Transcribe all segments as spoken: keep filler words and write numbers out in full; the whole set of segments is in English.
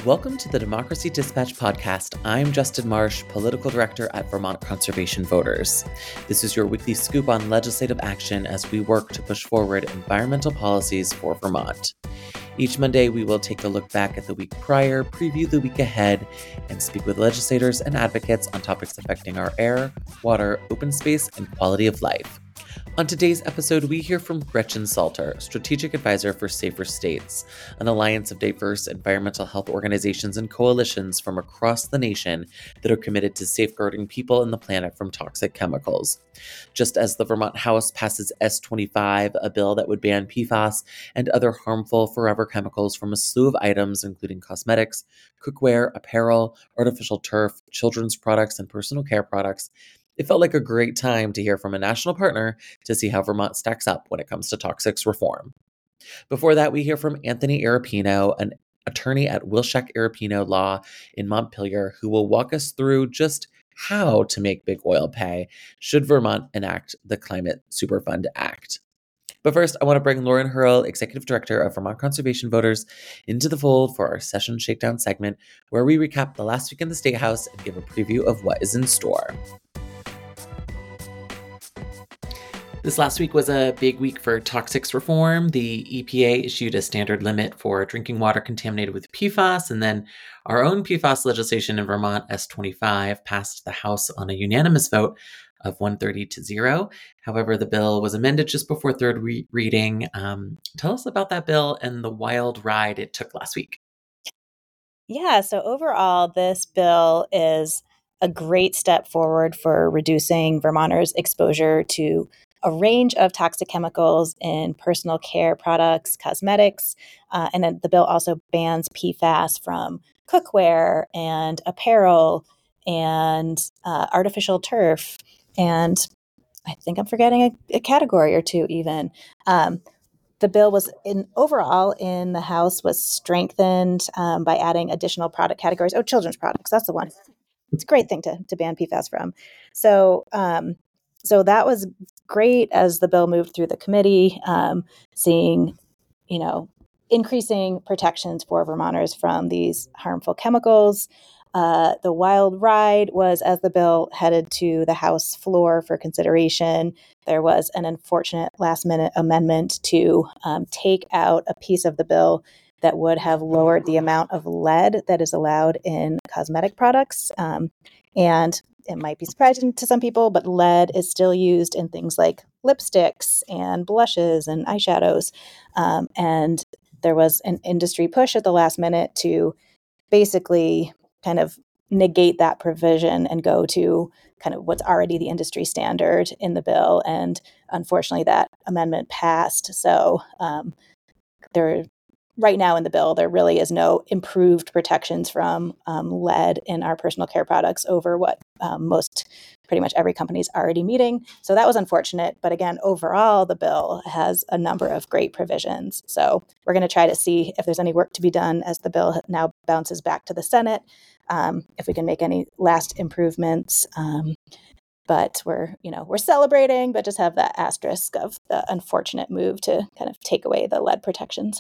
Welcome to the Democracy Dispatch podcast. I'm Justin Marsh, Political Director at Vermont Conservation Voters. This is your weekly scoop on legislative action as we work to push forward environmental policies for Vermont. Each Monday, we will take a look back at the week prior, preview the week ahead, and speak with legislators and advocates on topics affecting our air, water, open space, and quality of life. On today's episode, we hear from Gretchen Salter, Strategic Advisor for Safer States, an alliance of diverse environmental health organizations and coalitions from across the nation that are committed to safeguarding people and the planet from toxic chemicals. Just as the Vermont House passes S twenty-five, a bill that would ban P FAS and other harmful forever chemicals from a slew of items, including cosmetics, cookware, apparel, artificial turf, children's products, and personal care products, it felt like a great time to hear from a national partner to see how Vermont stacks up when it comes to toxics reform. Before that, we hear from Anthony Arapino, an attorney at Wilczek Arapino Law in Montpelier, who will walk us through just how to make big oil pay should Vermont enact the Climate Superfund Act. But first, I want to bring Lauren Hurrell, Executive Director of Vermont Conservation Voters, into the fold for our Session Shakedown segment, where we recap the last week in the State House and give a preview of what is in store. This last week was a big week for toxics reform. The E P A issued a standard limit for drinking water contaminated with P FAS, and then our own P FAS legislation in Vermont, S twenty-five, passed the House on a unanimous vote of one thirty to zero. However, the bill was amended just before third re- reading. Um, tell us about that bill and the wild ride it took last week. Yeah, so overall, this bill is a great step forward for reducing Vermonters' exposure to a range of toxic chemicals in personal care products, cosmetics, uh, and then the bill also bans P FAS from cookware and apparel and uh, artificial turf. And I think I'm forgetting a, a category or two even. Um, the bill was in overall in the House was strengthened um, by adding additional product categories. Oh, children's products. That's the one. It's a great thing to, to ban P FAS from. So, um, so that was great as the bill moved through the committee, um, seeing, you know, increasing protections for Vermonters from these harmful chemicals. Uh, the wild ride was as the bill headed to the House floor for consideration, there was an unfortunate last minute amendment to um, take out a piece of the bill that would have lowered the amount of lead that is allowed in cosmetic products. Um, and it might be surprising to some people, but lead is still used in things like lipsticks and blushes and eyeshadows. Um, and there was an industry push at the last minute to basically kind of negate that provision and go to kind of what's already the industry standard in the bill. And unfortunately, that amendment passed. So um, there right now in the bill, there really is no improved protections from um, lead in our personal care products over what um, most, pretty much every company is already meeting. So that was unfortunate. But again, overall, the bill has a number of great provisions. So we're going to try to see if there's any work to be done as the bill now bounces back to the Senate, um, if we can make any last improvements. Um, but we're, you know, we're celebrating, but just have that asterisk of the unfortunate move to kind of take away the lead protections.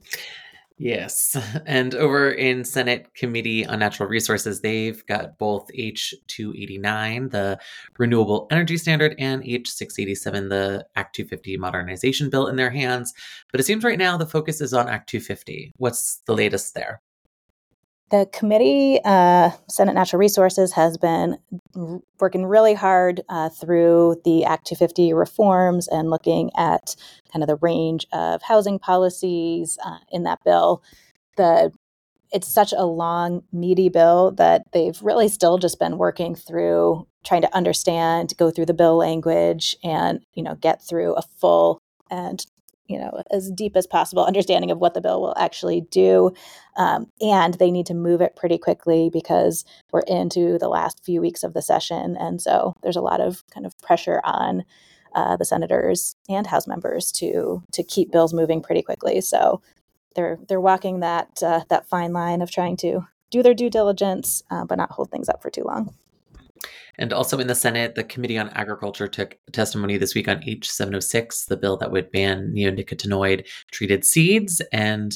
Yes. And over in Senate Committee on Natural Resources, they've got both H two eighty-nine, the Renewable Energy Standard, and H six eighty-seven, the Act two fifty Modernization Bill in their hands. But it seems right now the focus is on Act two fifty. What's the latest there? The committee, uh, Senate Natural Resources, has been r- working really hard uh, through the Act two fifty reforms and looking at kind of the range of housing policies uh, in that bill. The it's such a long, meaty bill that they've really still just been working through, trying to understand, go through the bill language, and you know get through a full and you know, as deep as possible understanding of what the bill will actually do. Um, and they need to move it pretty quickly because we're into the last few weeks of the session. And so there's a lot of kind of pressure on uh, the senators and House members to to keep bills moving pretty quickly. So they're they're walking that uh, that fine line of trying to do their due diligence, uh, but not hold things up for too long. And also in the Senate, the Committee on Agriculture took testimony this week on H seven oh six, the bill that would ban neonicotinoid treated seeds. And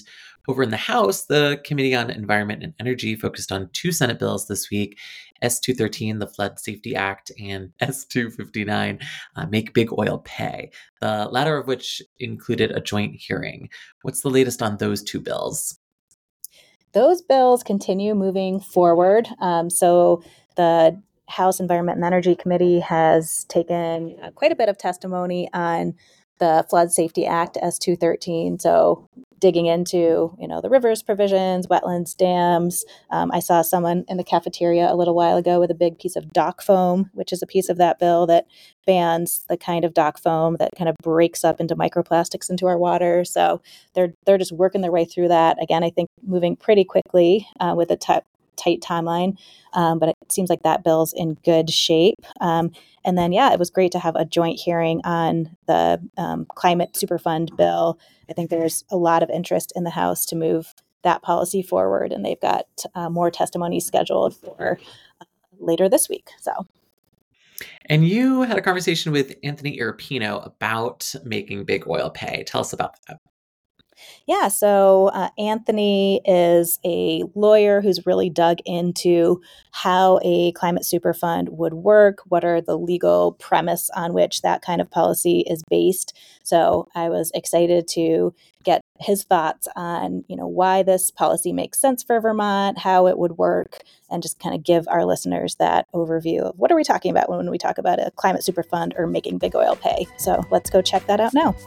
Over in the House, the Committee on Environment and Energy focused on two Senate bills this week, S two thirteen, the Flood Safety Act, and S two fifty-nine, uh, Make Big Oil Pay, the latter of which included a joint hearing. What's the latest on those two bills? Those bills continue moving forward. Um, so the House Environment and Energy Committee has taken uh, quite a bit of testimony on the Flood Safety Act, S two thirteen. So digging into, you know, the rivers provisions, wetlands, dams. Um, I saw someone in the cafeteria a little while ago with a big piece of dock foam, which is a piece of that bill that bans the kind of dock foam that kind of breaks up into microplastics into our water. So they're they're just working their way through that. Again, I think moving pretty quickly uh, with a t- tight timeline, um, but it seems like that bill's in good shape. Um, and then, yeah, it was great to have a joint hearing on the um, Climate Superfund bill. I think there's a lot of interest in the House to move that policy forward, and they've got uh, more testimony scheduled for uh, later this week. So. And you had a conversation with Anthony Irapino about making big oil pay. Tell us about that. Yeah, so uh, Anthony is a lawyer who's really dug into how a climate super fund would work, what are the legal premise on which that kind of policy is based. So I was excited to get his thoughts on, you know, why this policy makes sense for Vermont, how it would work, and just kind of give our listeners that overview of what are we talking about when we talk about a climate super fund or making big oil pay. So let's go check that out now.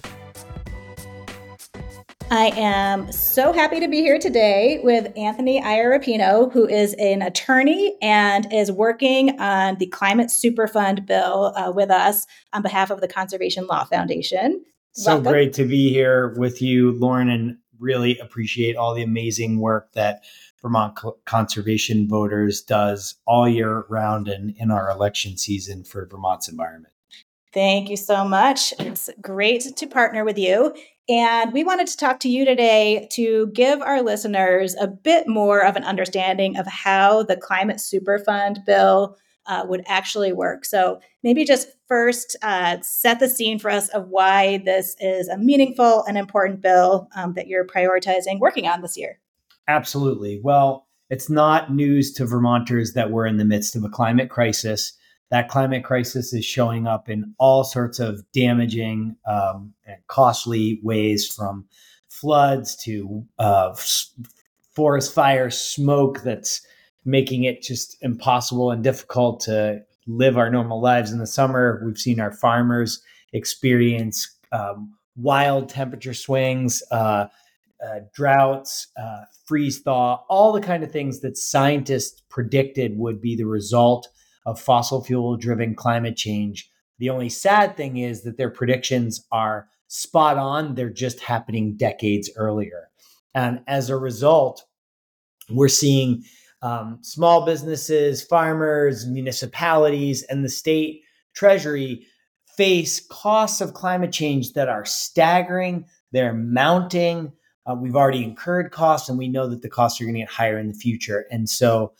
I am so happy to be here today with Anthony Irapino, who is an attorney and is working on the Climate Superfund bill uh, with us on behalf of the Conservation Law Foundation. So Welcome. Great to be here with you, Lauren, and really appreciate all the amazing work that Vermont Conservation Voters does all year round and in our election season for Vermont's environment. Thank you so much. It's great to partner with you. And we wanted to talk to you today to give our listeners a bit more of an understanding of how the Climate Superfund bill uh, would actually work. So maybe just first uh, set the scene for us of why this is a meaningful and important bill um, that you're prioritizing working on this year. Absolutely. Well, it's not news to Vermonters that we're in the midst of a climate crisis. That climate crisis is showing up in all sorts of damaging um, and costly ways, from floods to uh, forest fire smoke that's making it just impossible and difficult to live our normal lives in the summer. We've seen our farmers experience um, wild temperature swings, uh, uh, droughts, uh, freeze thaw, all the kind of things that scientists predicted would be the result of fossil fuel driven climate change. The only sad thing is that their predictions are spot on. They're just happening decades earlier. And as a result, we're seeing um, small businesses, farmers, municipalities, and the state treasury face costs of climate change that are staggering. They're mounting. Uh, we've already incurred costs, and we know that the costs are going to get higher in the future. And so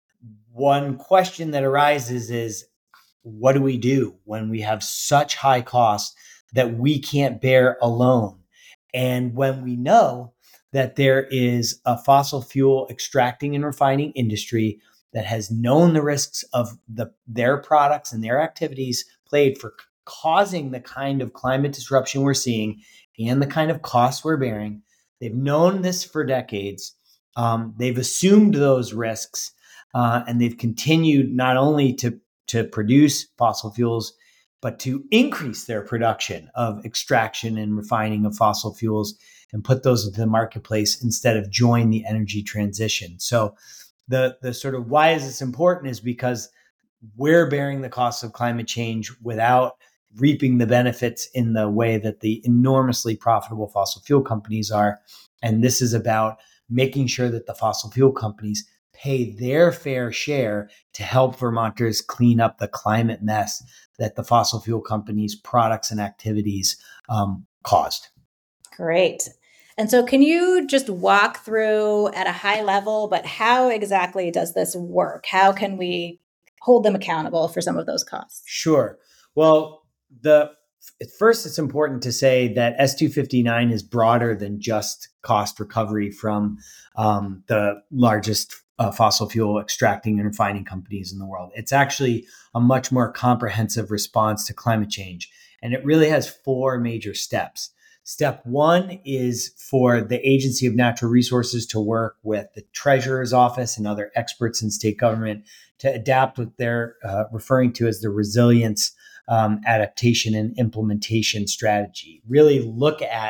one question that arises is, what do we do when we have such high costs that we can't bear alone? And when we know that there is a fossil fuel extracting and refining industry that has known the risks of the, their products and their activities played for causing the kind of climate disruption we're seeing and the kind of costs we're bearing, they've known this for decades. Um, they've assumed those risks. Uh, and they've continued not only to, to produce fossil fuels, but to increase their production of extraction and refining of fossil fuels and put those into the marketplace instead of join the energy transition. So the, the sort of why is this important is because we're bearing the costs of climate change without reaping the benefits in the way that the enormously profitable fossil fuel companies are. And this is about making sure that the fossil fuel companies pay their fair share to help Vermonters clean up the climate mess that the fossil fuel companies' products and activities um, caused. Great. And so can you just walk through at a high level, but how exactly does this work? How can we hold them accountable for some of those costs? Sure. Well, the at first, it's important to say that S two fifty-nine is broader than just cost recovery from um, the largest uh, fossil fuel extracting and refining companies in the world. It's actually a much more comprehensive response to climate change. And it really has four major steps. Step one is for the Agency of Natural Resources to work with the Treasurer's Office and other experts in state government to adapt what they're uh, referring to as the resilience Um, adaptation and implementation strategy. Really look at,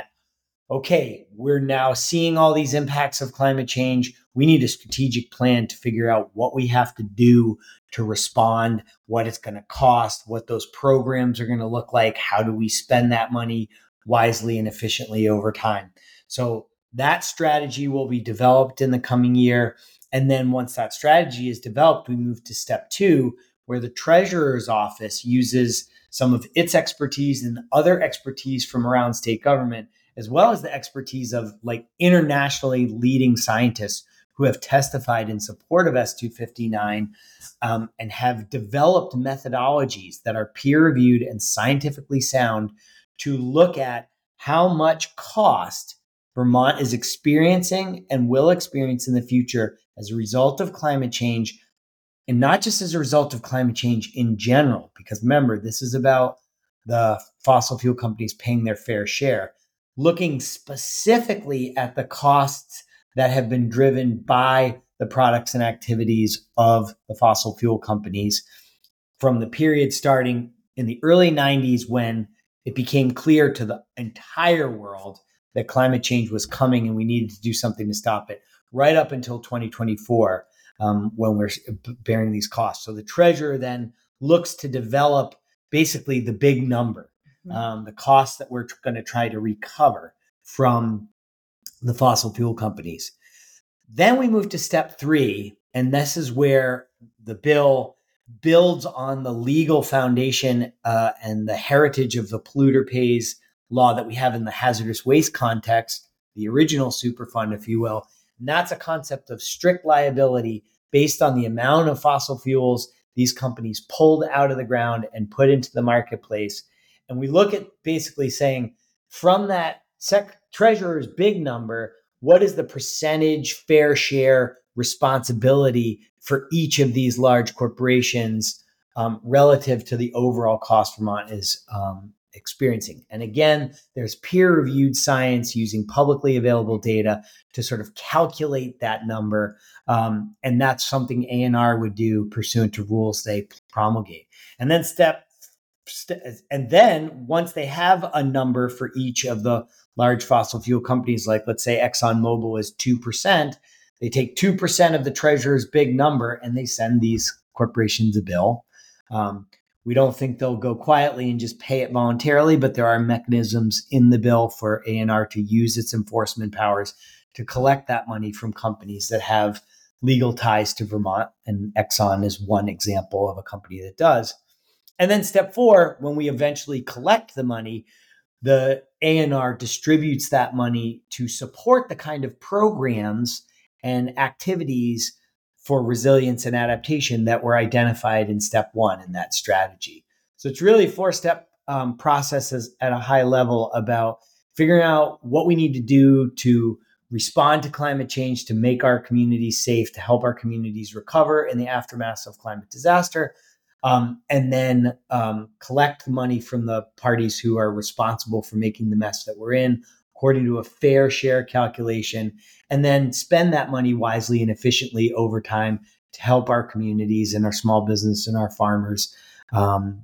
okay, we're now seeing all these impacts of climate change. We need a strategic plan to figure out what we have to do to respond, what it's going to cost, what those programs are going to look like, how do we spend that money wisely and efficiently over time. So that strategy will be developed in the coming year. And then once that strategy is developed, we move to step two, where the Treasurer's Office uses some of its expertise and other expertise from around state government, as well as the expertise of like internationally leading scientists who have testified in support of S two fifty-nine um, and have developed methodologies that are peer-reviewed and scientifically sound to look at how much cost Vermont is experiencing and will experience in the future as a result of climate change. And not just as a result of climate change in general, because remember, this is about the fossil fuel companies paying their fair share, looking specifically at the costs that have been driven by the products and activities of the fossil fuel companies from the period starting in the early nineties when it became clear to the entire world that climate change was coming and we needed to do something to stop it, right up until twenty twenty-four. Um, when we're bearing these costs. So the treasurer then looks to develop basically the big number, um, the costs that we're going to try to recover from the fossil fuel companies. Then we move to step three, and this is where the bill builds on the legal foundation uh, and the heritage of the polluter pays law that we have in the hazardous waste context, the original Superfund, if you will. And that's a concept of strict liability based on the amount of fossil fuels these companies pulled out of the ground and put into the marketplace. And we look at basically saying from that sec- treasurer's big number, what is the percentage fair share responsibility for each of these large corporations um, relative to the overall cost Vermont is um, experiencing. And again, there's peer-reviewed science using publicly available data to sort of calculate that number. Um, and that's something A N R would do pursuant to rules they promulgate. And then step, st- and then once they have a number for each of the large fossil fuel companies, like let's say ExxonMobil is two percent, they take two percent of the treasurer's big number and they send these corporations a bill. Um, We don't think they'll go quietly and just pay it voluntarily, but there are mechanisms in the bill for A N R to use its enforcement powers to collect that money from companies that have legal ties to Vermont. And Exxon is one example of a company that does. And then step four, when we eventually collect the money, the A N R distributes that money to support the kind of programs and activities for resilience and adaptation that were identified in step one in that strategy. So it's really four-step um, processes at a high level about figuring out what we need to do to respond to climate change, to make our communities safe, to help our communities recover in the aftermath of climate disaster, um, and then um, collect the money from the parties who are responsible for making the mess that we're in, according to a fair share calculation, and then spend that money wisely and efficiently over time to help our communities and our small business and our farmers um,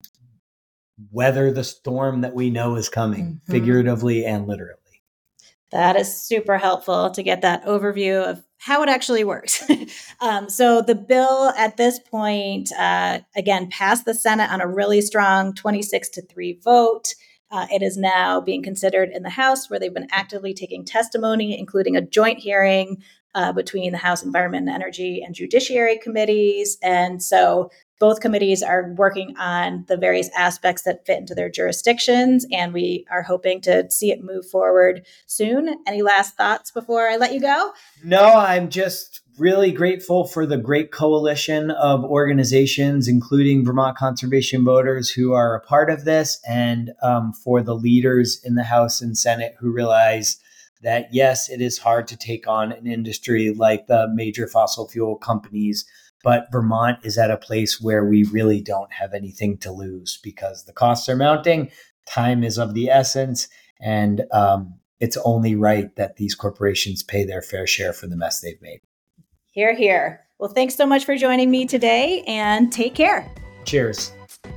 weather the storm that we know is coming, mm-hmm. figuratively and literally. That is super helpful to get that overview of how it actually works. um, so the bill at this point, uh, again, passed the Senate on a really strong twenty-six to three vote. Uh, it is now being considered in the House, where they've been actively taking testimony, including a joint hearing uh, between the House Environment and Energy and Judiciary committees. And so both committees are working on the various aspects that fit into their jurisdictions, and we are hoping to see it move forward soon. Any last thoughts before I let you go? No, I'm just really grateful for the great coalition of organizations, including Vermont Conservation Voters, who are a part of this, and um, for the leaders in the House and Senate who realize that, yes, it is hard to take on an industry like the major fossil fuel companies, but Vermont is at a place where we really don't have anything to lose because the costs are mounting, time is of the essence, and um, it's only right that these corporations pay their fair share for the mess they've made. Hear, hear. Well, thanks so much for joining me today, and take care. Cheers.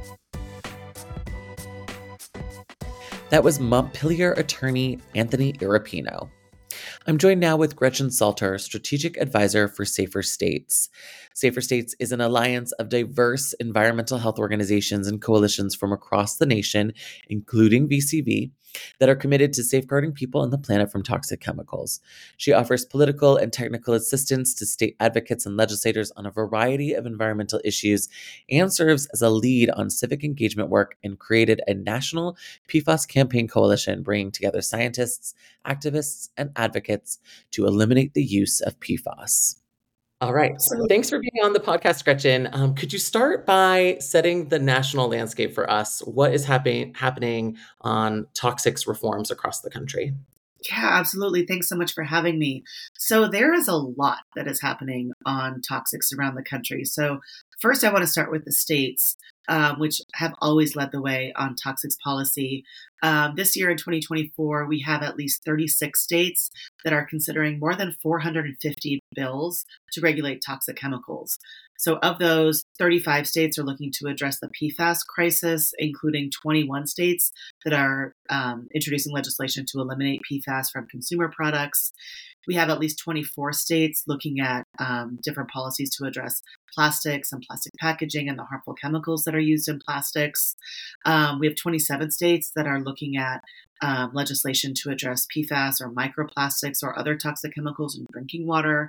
That was Montpelier attorney Anthony Irapino. I'm joined now with Gretchen Salter, Strategic Advisor for Safer States. Safer States is an alliance of diverse environmental health organizations and coalitions from across the nation, including V C V, that are committed to safeguarding people and the planet from toxic chemicals. She offers political and technical assistance to state advocates and legislators on a variety of environmental issues and serves as a lead on civic engagement work and created a national P FAS campaign coalition bringing together scientists, activists, and advocates to eliminate the use of P FAS. All right. So thanks for being on the podcast, Gretchen. Um, could you start by setting the national landscape for us? What is happen- happening on toxics reforms across the country? Yeah, absolutely. Thanks so much for having me. So there is a lot that is happening on toxics around the country. So first, I want to start with the states, um, which have always led the way on toxics policy. Um, this year in twenty twenty-four, we have at least thirty-six states that are considering more than four hundred fifty bills to regulate toxic chemicals. So of those, thirty-five states are looking to address the P FAS crisis, including twenty-one states that are um, introducing legislation to eliminate P FAS from consumer products. We have at least twenty-four states looking at um, different policies to address plastics and plastic packaging and the harmful chemicals that are used in plastics. Um, we have twenty-seven states that are looking at um, legislation to address P FAS or microplastics or other toxic chemicals in drinking water.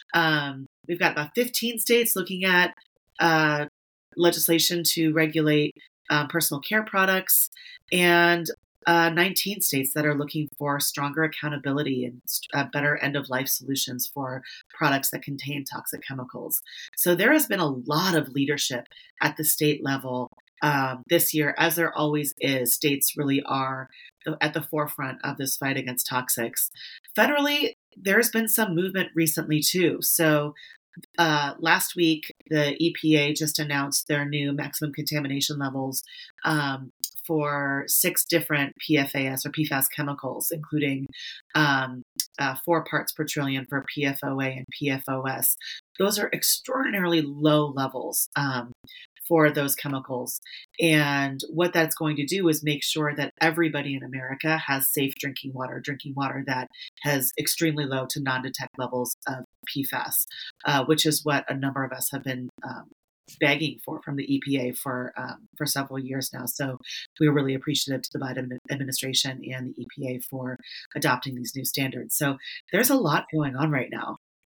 Um, we've got about fifteen states looking at uh, legislation to regulate um, personal care products, and uh, nineteen states that are looking for stronger accountability and uh, better end-of-life solutions for products that contain toxic chemicals. So there has been a lot of leadership at the state level um, this year, as there always is. States really are at the forefront of this fight against toxics. Federally, there's been some movement recently too. So Uh, last week, the E P A just announced their new maximum contamination levels um, for six different P F A S or P FAS chemicals, including um, uh, four parts per trillion for P F O A and P F O S. Those are extraordinarily low levels um, for those chemicals. And what that's going to do is make sure that everybody in America has safe drinking water, drinking water that has extremely low to non-detect levels of P FAS, uh, which is what a number of us have been um, begging for from the E P A for um, for several years now. So we're really appreciative to the Biden administration and the E P A for adopting these new standards. So there's a lot going on right now.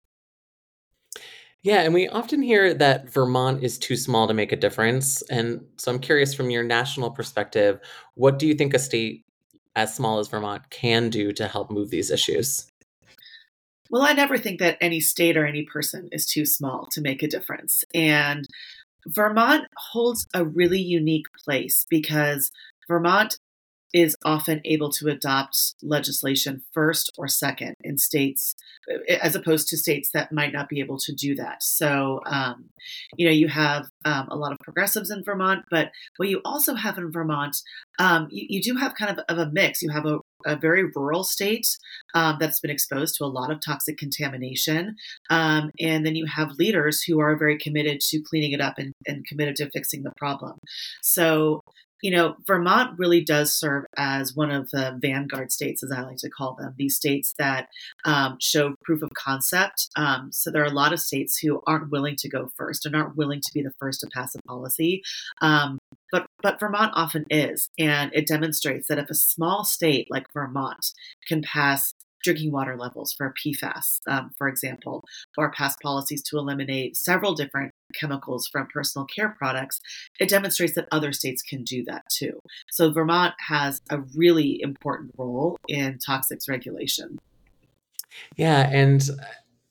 Yeah, and we often hear that Vermont is too small to make a difference. And so I'm curious, from your national perspective, what do you think a state as small as Vermont can do to help move these issues? Well, I never think that any state or any person is too small to make a difference. And Vermont holds a really unique place because Vermont is often able to adopt legislation first or second in states, as opposed to states that might not be able to do that. So, um, you know, you have um, a lot of progressives in Vermont, but what you also have in Vermont, um, you, you do have kind of, of a mix. You have a, a very rural state um, that's been exposed to a lot of toxic contamination. Um, and then you have leaders who are very committed to cleaning it up and, and committed to fixing the problem. So, you know, Vermont really does serve as one of the vanguard states, as I like to call them, these states that um, show proof of concept. Um, so there are a lot of states who aren't willing to go first and aren't willing to be the first to pass a policy. Um, but, but Vermont often is. And it demonstrates that if a small state like Vermont can pass drinking water levels for P FAS, um, for example, or pass policies to eliminate several different chemicals from personal care products, it demonstrates that other states can do that too. So Vermont has a really important role in toxics regulation. Yeah, and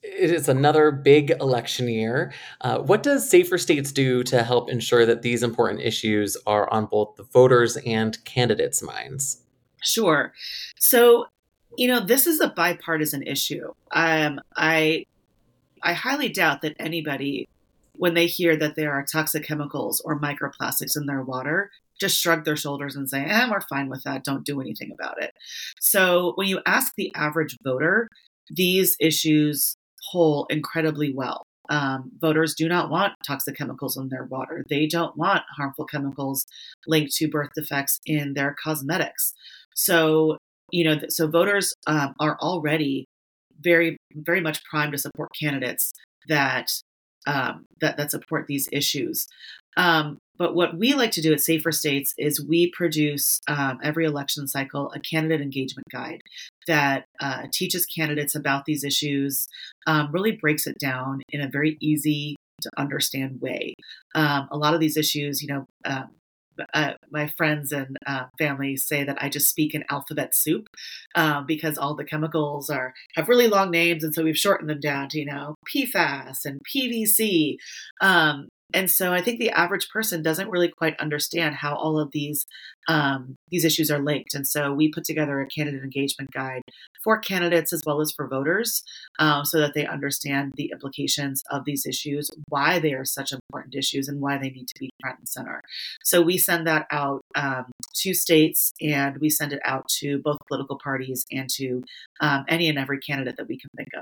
It is another big election year. Uh, what does Safer States do to help ensure that these important issues are on both the voters and candidates' minds? Sure. So, you know, this is a bipartisan issue. Um, I I highly doubt that anybody, when they hear that there are toxic chemicals or microplastics in their water, just shrug their shoulders and say, eh, we're fine with that. Don't do anything about it. So when you ask the average voter, these issues poll incredibly well. Um, voters do not want toxic chemicals in their water. They don't want harmful chemicals linked to birth defects in their cosmetics. So, you know, so voters um, are already very, very much primed to support candidates that um, that that support these issues. Um, but what we like to do at Safer States is we produce um, every election cycle a candidate engagement guide that uh, teaches candidates about these issues, um, really breaks it down in a very easy to understand way. Um, a lot of these issues, you know, um, uh, my friends and uh, family say that I just speak in alphabet soup uh, because all the chemicals are have really long names, and so we've shortened them down to you know P FAS and P V C. Um, and so I think the average person doesn't really quite understand how all of these um, these issues are linked. And so we put together a candidate engagement guide for candidates as well as for voters, um, so that they understand the implications of these issues, why they are such important issues, and why they need to be front and center. So we send that out um, to states, and we send it out to both political parties and to um, any and every candidate that we can think of.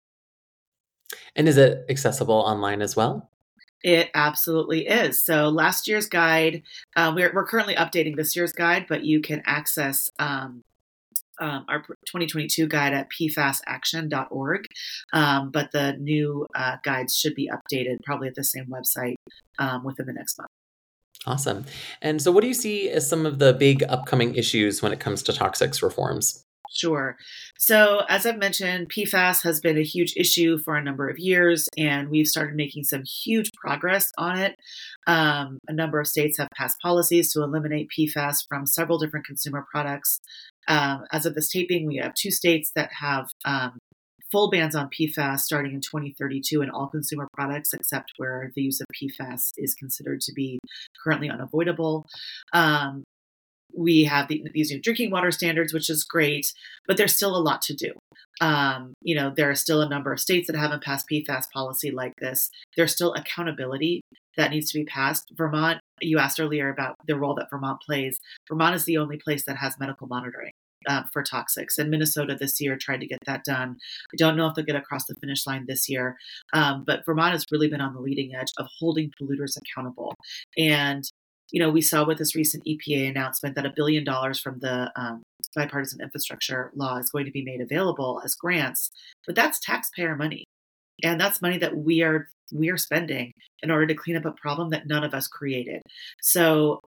And is it accessible online as well? It absolutely is. So last year's guide, uh, we're, we're currently updating this year's guide, but you can access um, um, our twenty twenty-two guide at p fas action dot org. Um, but the new uh, guides should be updated probably at the same website um, within the next month. Awesome. And so what do you see as some of the big upcoming issues when it comes to toxics reforms? Sure. So, as I've mentioned, P FAS has been a huge issue for a number of years, and we've started making some huge progress on it. Um, a number of states have passed policies to eliminate P FAS from several different consumer products. Um, as of this taping, we have two states that have um, full bans on P FAS starting in twenty thirty-two in all consumer products, except where the use of P FAS is considered to be currently unavoidable. Um, We have the, these new drinking water standards, which is great, but there's still a lot to do. Um, you know, there are still a number of states that haven't passed P FAS policy like this. There's still accountability that needs to be passed. Vermont, you asked earlier about the role that Vermont plays. Vermont is the only place that has medical monitoring uh, for toxics. And Minnesota this year tried to get that done. I don't know if they'll get across the finish line this year, um, but Vermont has really been on the leading edge of holding polluters accountable. And you know, we saw with this recent E P A announcement that a billion dollars from the um, bipartisan infrastructure law is going to be made available as grants, but that's taxpayer money, and that's money that we are we are spending in order to clean up a problem that none of us created. So,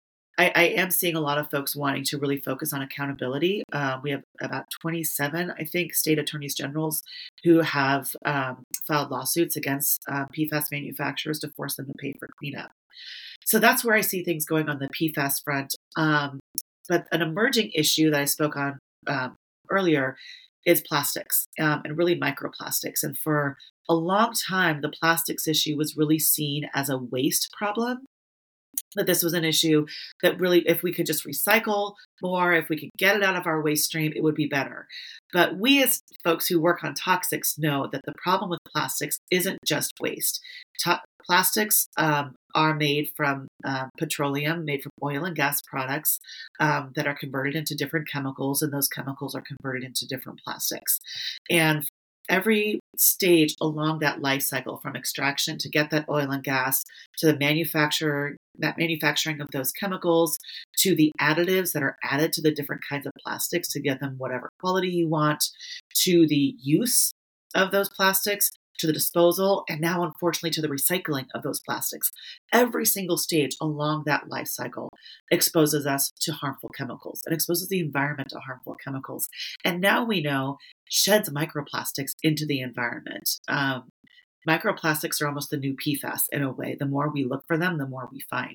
I, I am seeing a lot of folks wanting to really focus on accountability. Um, we have about twenty-seven, I think, state attorneys generals who have um, filed lawsuits against uh, P FAS manufacturers to force them to pay for cleanup. So that's where I see things going on the P FAS front. Um, but an emerging issue that I spoke on um, earlier is plastics um, and really microplastics. And for a long time, the plastics issue was really seen as a waste problem. That this was an issue that really, if we could just recycle more, if we could get it out of our waste stream, it would be better. But we as folks who work on toxics know that the problem with plastics isn't just waste. To- plastics um, are made from uh, petroleum, made from oil and gas products um, that are converted into different chemicals, and those chemicals are converted into different plastics. And every stage along that life cycle, from extraction to get that oil and gas, to the manufacture, that manufacturing of those chemicals, to the additives that are added to the different kinds of plastics to get them whatever quality you want, to the use of those plastics, to the disposal, and now unfortunately to the recycling of those plastics. Every single stage along that life cycle exposes us to harmful chemicals and exposes the environment to harmful chemicals. And now we know sheds microplastics into the environment. Um, microplastics are almost the new P FAS in a way. The more we look for them, the more we find.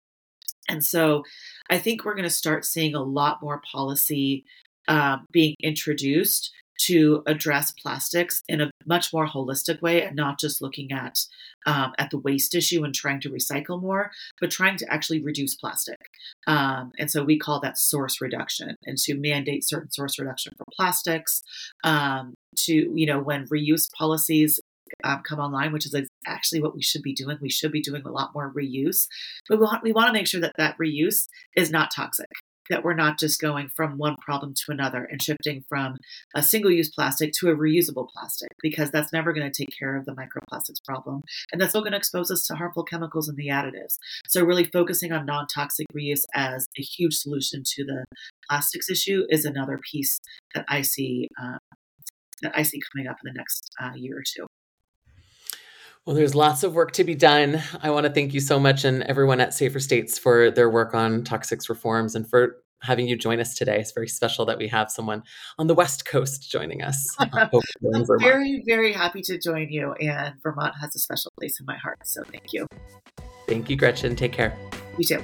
And so I think we're going to start seeing a lot more policy uh, being introduced to address plastics in a much more holistic way and not just looking at um, at the waste issue and trying to recycle more, but trying to actually reduce plastic. Um, and so we call that source reduction, and to mandate certain source reduction for plastics, um, to, you know, when reuse policies Um, come online, which is actually what we should be doing. We should be doing a lot more reuse, but we want, we want to make sure that that reuse is not toxic, that we're not just going from one problem to another and shifting from a single-use plastic to a reusable plastic, because that's never going to take care of the microplastics problem. And that's still going to expose us to harmful chemicals and the additives. So really focusing on non-toxic reuse as a huge solution to the plastics issue is another piece that I see uh, that I see coming up in the next uh, year or two. Well, there's lots of work to be done. I want to thank you so much, and everyone at Safer States, for their work on toxics reforms and for having you join us today. It's very special that we have someone on the West Coast joining us. I'm very, very happy to join you, and Vermont has a special place in my heart. So thank you. Thank you, Gretchen. Take care. You too.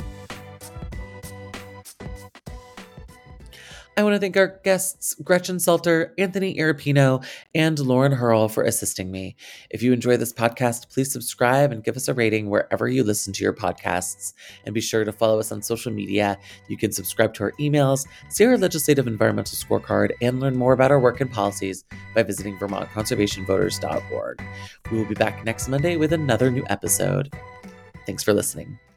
I want to thank our guests, Gretchen Salter, Anthony Arapino, and Lauren Hurl, for assisting me. If you enjoy this podcast, please subscribe and give us a rating wherever you listen to your podcasts. And be sure to follow us on social media. You can subscribe to our emails, see our legislative environmental scorecard, and learn more about our work and policies by visiting vermont conservation voters dot org. We will be back next Monday with another new episode. Thanks for listening.